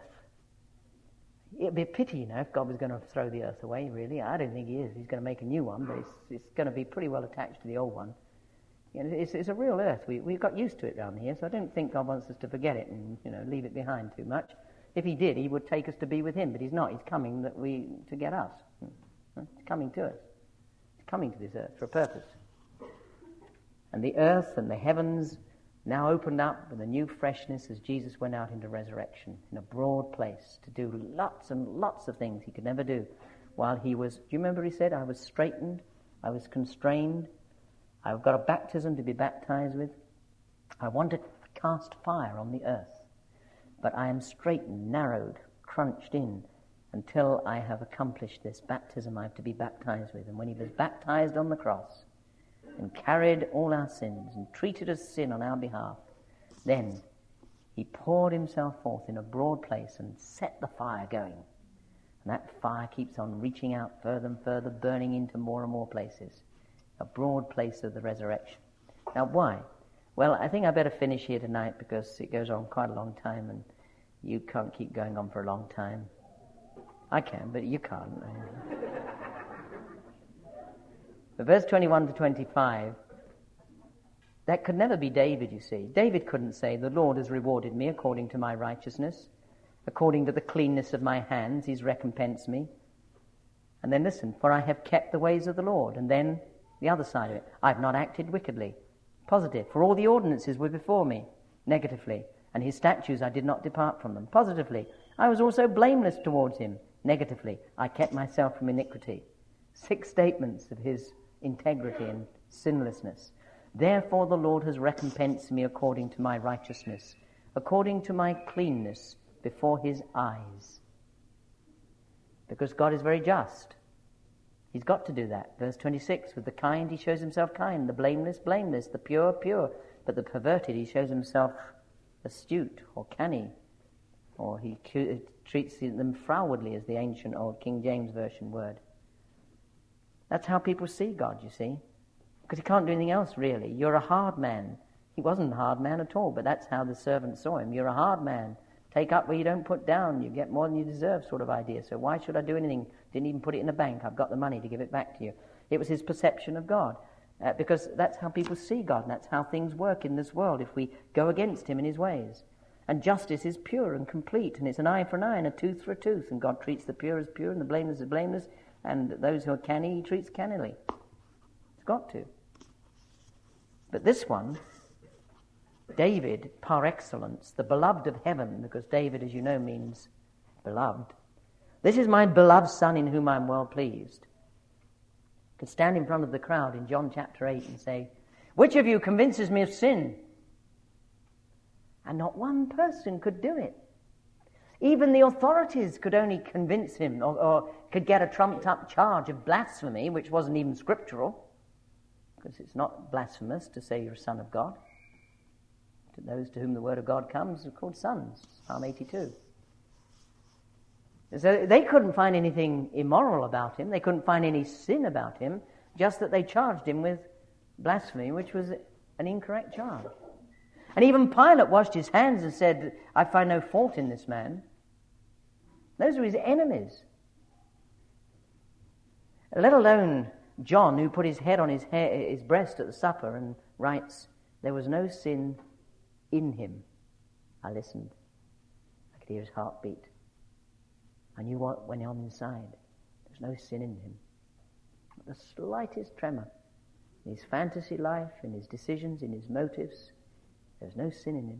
It'd be a pity, if God was going to throw the earth away, really. I don't think he is. He's going to make a new one, but it's going to be pretty well attached to the old one. It's a real earth. We've got used to it down here, so I don't think God wants us to forget it and, leave it behind too much. If he did, he would take us to be with him, but he's not. He's coming to get us. It's coming to us. It's coming to this earth for a purpose. And the earth and the heavens now opened up with a new freshness as Jesus went out into resurrection in a broad place to do lots and lots of things he could never do while he was, do you remember he said, I was straitened, I was constrained, I've got a baptism to be baptized with. I want to cast fire on the earth, but I am straitened, narrowed, crunched in until I have accomplished this baptism I have to be baptized with. And when he was baptized on the cross and carried all our sins and treated as sin on our behalf, then he poured himself forth in a broad place and set the fire going. And that fire keeps on reaching out further and further, burning into more and more places. A broad place of the resurrection. Now, why? Well, I think I better finish here tonight because it goes on quite a long time and you can't keep going on for a long time. I can, but you can't. But verse 21 to 25, that could never be David, you see. David couldn't say, the Lord has rewarded me according to my righteousness. According to the cleanness of my hands, he's recompensed me. And then listen, for I have kept the ways of the Lord. And then the other side of it, I've not acted wickedly. Positive, for all the ordinances were before me. Negatively, and his statutes I did not depart from them. Positively, I was also blameless towards him. Negatively, I kept myself from iniquity. 6 statements of his integrity and sinlessness. Therefore the Lord has recompensed me according to my righteousness, according to my cleanness before his eyes. Because God is very just. He's got to do that. Verse 26, with the kind he shows himself kind, the blameless, blameless, the pure, pure. But the perverted he shows himself astute or canny, or he treats them frowardly, as the ancient old King James Version word. That's how people see God, you see. Because he can't do anything else, really. You're a hard man. He wasn't a hard man at all, but that's how the servant saw him. You're a hard man. Take up where you don't put down. You get more than you deserve sort of idea. So why should I do anything? Didn't even put it in the bank. I've got the money to give it back to you. It was his perception of God. Because that's how people see God, and that's how things work in this world if we go against him in his ways. And justice is pure and complete, and it's an eye for an eye and a tooth for a tooth. And God treats the pure as pure and the blameless as blameless, and those who are canny he treats cannily. It's got to. But this one, David, par excellence, the beloved of heaven, because David, as you know, means beloved. This is my beloved son in whom I'm well pleased. Could stand in front of the crowd in John chapter 8 and say, which of you convinces me of sin? And not one person could do it. Even the authorities could only convince him or could get a trumped-up charge of blasphemy, which wasn't even scriptural, because it's not blasphemous to say you're a son of God. To those to whom the word of God comes are called sons, Psalm 82. So they couldn't find anything immoral about him. They couldn't find any sin about him, just that they charged him with blasphemy, which was an incorrect charge. And even Pilate washed his hands and said, I find no fault in this man. Those were his enemies. Let alone John, who put his head on his breast at the supper and writes, there was no sin in him. I listened. I could hear his heartbeat. I knew what went on inside. There's no sin in him. Not the slightest tremor. In his fantasy life, in his decisions, in his motives, there's no sin in him.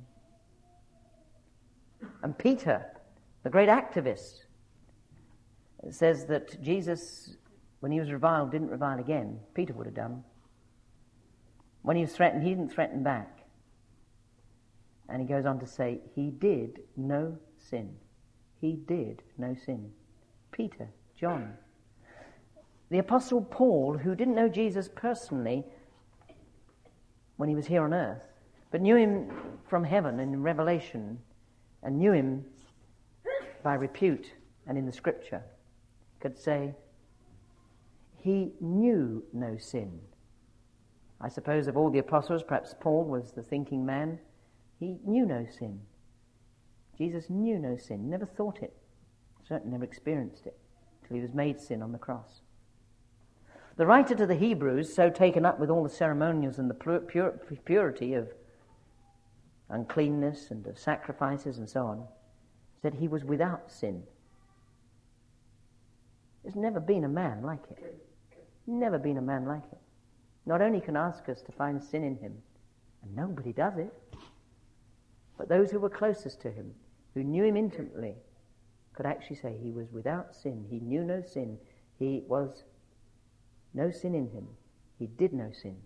And Peter, the great activist, says that Jesus, when he was reviled, didn't revile again. Peter would have done. When he was threatened, he didn't threaten back. And he goes on to say, he did no sin. He did no sin. Peter, John. The Apostle Paul, who didn't know Jesus personally when he was here on earth, but knew him from heaven and in Revelation, and knew him by repute and in the Scripture, could say, he knew no sin. I suppose of all the apostles, perhaps Paul was the thinking man. He knew no sin. Jesus knew no sin, never thought it, certainly never experienced it, till he was made sin on the cross. The writer to the Hebrews, so taken up with all the ceremonials and the purity of uncleanness and of sacrifices and so on, said he was without sin. There's never been a man like it. Never been a man like it. Not only can ask us to find sin in him, and nobody does it, but those who were closest to him, who knew him intimately, could actually say he was without sin. He knew no sin. He was no sin in him. He did no sin.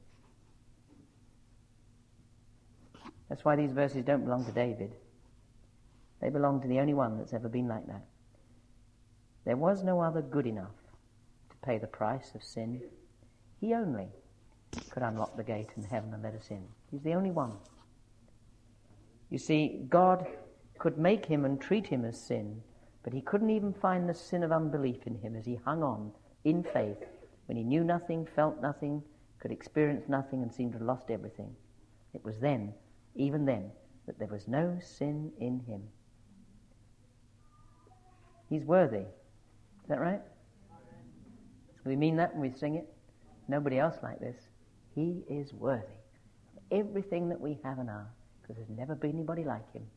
That's why these verses don't belong to David. They belong to the only one that's ever been like that. There was no other good enough to pay the price of sin. He only could unlock the gate in heaven and let us in. He's the only one. You see, God could make him and treat him as sin, but he couldn't even find the sin of unbelief in him as he hung on in faith when he knew nothing, felt nothing, could experience nothing, and seemed to have lost everything. It was then, even then, that there was no sin in him. He's worthy. Is that right? We mean that when we sing it? Nobody else like this. He is worthy of everything that we have and are, because there's never been anybody like him.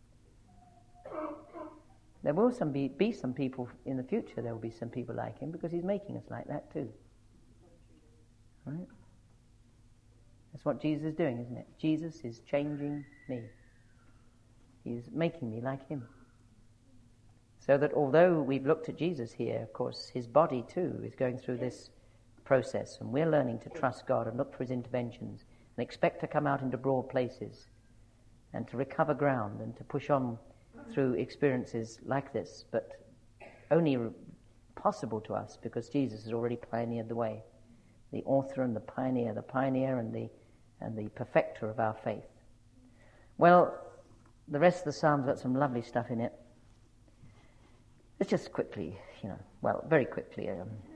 There will be some people in the future, there will be some people like him, because he's making us like that too. Right? That's what Jesus is doing, isn't it? Jesus is changing me. He's making me like him. So that although we've looked at Jesus here, of course, his body too is going through this process, and we're learning to trust God and look for his interventions and expect to come out into broad places and to recover ground and to push on through experiences like this, but only possible to us because Jesus has already pioneered the way, the author and the pioneer and the perfecter of our faith. Well, the rest of the Psalm's got some lovely stuff in it. Let's just quickly, very quickly.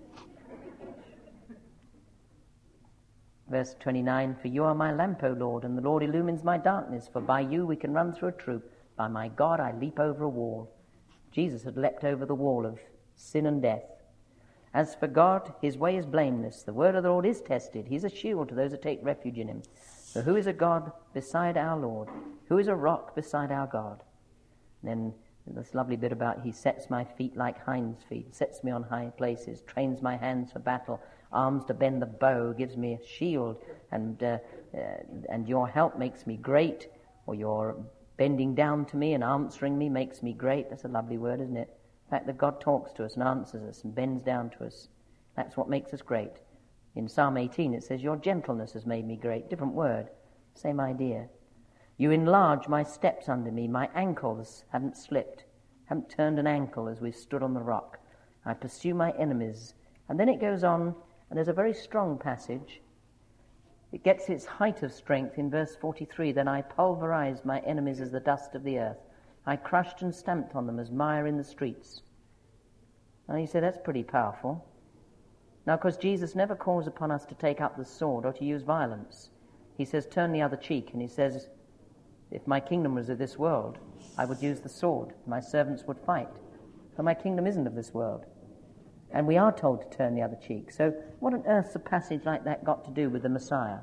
Verse 29, "For you are my lamp, O Lord, and the Lord illumines my darkness. For by you we can run through a troop. By my God I leap over a wall." Jesus had leapt over the wall of sin and death. "As for God, his way is blameless. The word of the Lord is tested. He is a shield to those that take refuge in him. For who is a God beside our Lord? Who is a rock beside our God?" And then this lovely bit about he sets my feet like hinds' feet, sets me on high places, trains my hands for battle, arms to bend the bow, gives me a shield, and your help makes me great, or your bending down to me and answering me makes me great. That's a lovely word, isn't it? The fact that God talks to us and answers us and bends down to us, that's what makes us great. In Psalm 18 it says, "Your gentleness has made me great." Different word, same idea. "You enlarge my steps under me. My ankles haven't slipped, haven't turned an ankle as we've stood on the rock. I pursue my enemies." And then it goes on, and there's a very strong passage. It gets its height of strength in verse 43. "Then I pulverized my enemies as the dust of the earth. I crushed and stamped on them as mire in the streets." And you say, that's pretty powerful. Now, of course, Jesus never calls upon us to take up the sword or to use violence. He says, turn the other cheek, and he says, if my kingdom was of this world, I would use the sword. My servants would fight. But my kingdom isn't of this world. And we are told to turn the other cheek. So what on earth's a passage like that got to do with the Messiah?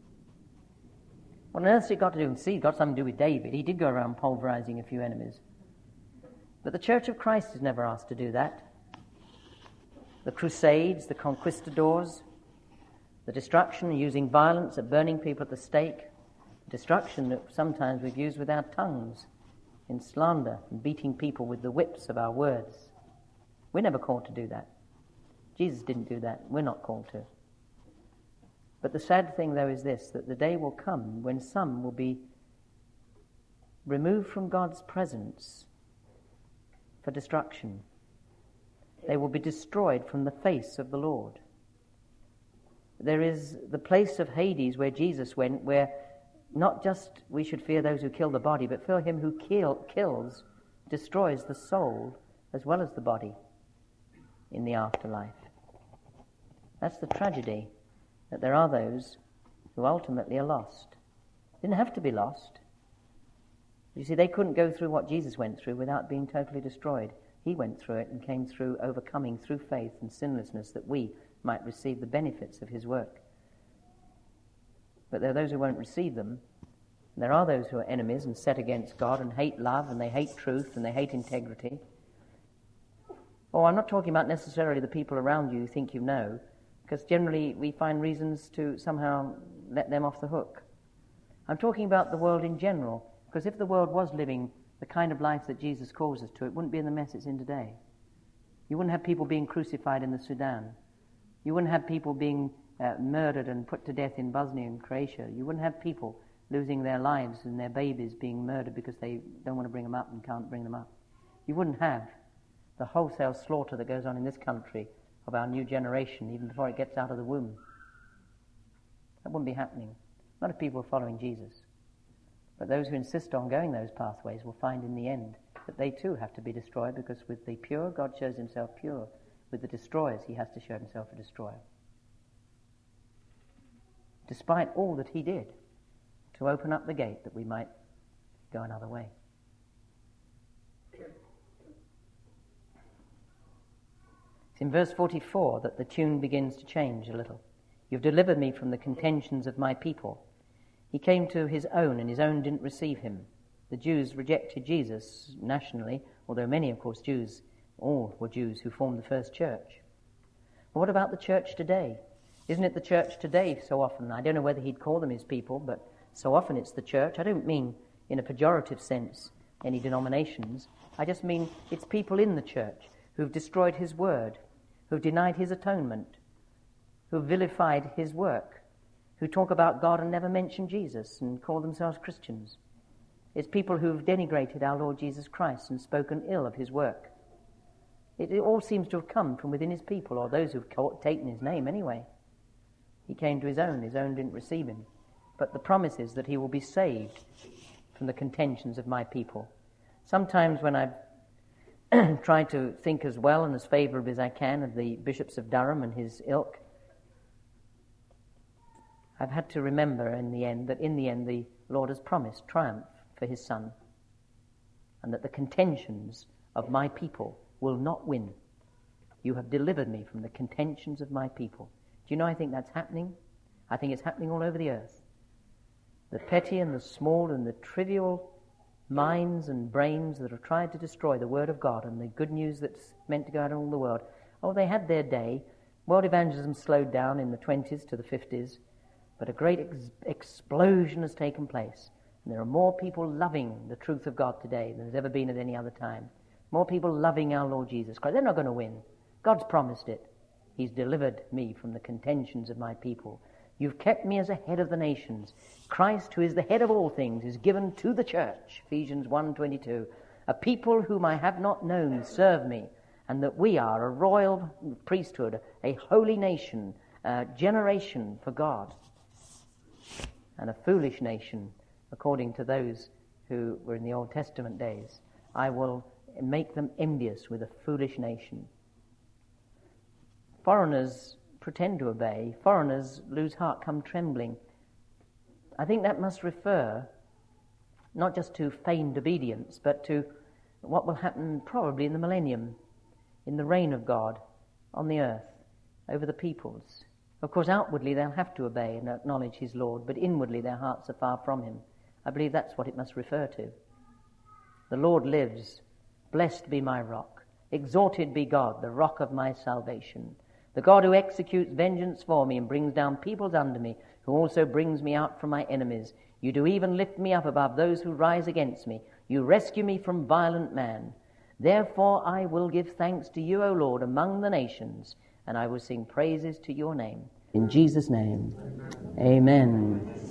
What on earth's it got to do? See, it got something to do with David. He did go around pulverizing a few enemies. But the Church of Christ is never asked to do that. The Crusades, the conquistadors, the destruction using violence at burning people at the stake, destruction that sometimes we've used with our tongues in slander and beating people with the whips of our words. We're never called to do that. Jesus didn't do that. We're not called to. But the sad thing, though, is this, that the day will come when some will be removed from God's presence for destruction. They will be destroyed from the face of the Lord. There is the place of Hades where Jesus went, where not just we should fear those who kill the body, but fear him who kills, destroys the soul as well as the body in the afterlife. That's the tragedy, that there are those who ultimately are lost. Didn't have to be lost. You see, they couldn't go through what Jesus went through without being totally destroyed. He went through it and came through overcoming through faith and sinlessness that we might receive the benefits of his work. But there are those who won't receive them. There are those who are enemies and set against God and hate love and they hate truth and they hate integrity. Oh, I'm not talking about necessarily the people around you who think you know, because generally we find reasons to somehow let them off the hook. I'm talking about the world in general, because if the world was living the kind of life that Jesus calls us to, it wouldn't be in the mess it's in today. You wouldn't have people being crucified in the Sudan. You wouldn't have people being murdered and put to death in Bosnia and Croatia. You wouldn't have people losing their lives and their babies being murdered because they don't want to bring them up and can't bring them up. You wouldn't have the wholesale slaughter that goes on in this country of our new generation even before it gets out of the womb. That wouldn't be happening. Not if people are following Jesus. But those who insist on going those pathways will find in the end that they too have to be destroyed, because with the pure, God shows himself pure. With the destroyers, he has to show himself a destroyer. Despite all that he did to open up the gate that we might go another way. It's in verse 44 that the tune begins to change a little. You've delivered me from the contentions of my people. He came to his own, and his own didn't receive him. The Jews rejected Jesus nationally, although many, of course, all were Jews who formed the first church. But what about the church today? Isn't it the church today so often? I don't know whether he'd call them his people, but so often it's the church. I don't mean in a pejorative sense any denominations. I just mean it's people in the church who've destroyed his word, who've denied his atonement, who've vilified his work, who talk about God and never mention Jesus and call themselves Christians. It's people who've denigrated our Lord Jesus Christ and spoken ill of his work. It all seems to have come from within his people, or those who've taken his name anyway. He came to his own didn't receive him. But the promise is that he will be saved from the contentions of my people. Sometimes when I've tried to think as well and as favourably as I can of the bishops of Durham and his ilk, I've had to remember in the end that the Lord has promised triumph for his Son, and that the contentions of my people will not win. You have delivered me from the contentions of my people. Do you know, I think that's happening? I think it's happening all over the earth. The petty and the small and the trivial minds and brains that have tried to destroy the Word of God and the good news that's meant to go out in all the world, they had their day. World evangelism slowed down in the 20s to the 50s, but a great explosion has taken place. And there are more people loving the truth of God today than there's ever been at any other time. More people loving our Lord Jesus Christ. They're not going to win. God's promised it. He's delivered me from the contentions of my people. You've kept me as a head of the nations. Christ, who is the head of all things, is given to the church, Ephesians 1:22. A people whom I have not known serve me, and that we are a royal priesthood, a holy nation, a generation for God, and a foolish nation, according to those who were in the Old Testament days. I will make them envious with a foolish nation. Foreigners pretend to obey. Foreigners lose heart, come trembling. I think that must refer not just to feigned obedience, but to what will happen probably in the millennium, in the reign of God on the earth, over the peoples. Of course, outwardly they'll have to obey and acknowledge his Lord, but inwardly their hearts are far from him. I believe that's what it must refer to. The Lord lives. Blessed be my rock. Exalted be God, the rock of my salvation. The God who executes vengeance for me and brings down peoples under me, who also brings me out from my enemies. You do even lift me up above those who rise against me. You rescue me from violent man. Therefore I will give thanks to you, O Lord, among the nations, and I will sing praises to your name. In Jesus' name, amen.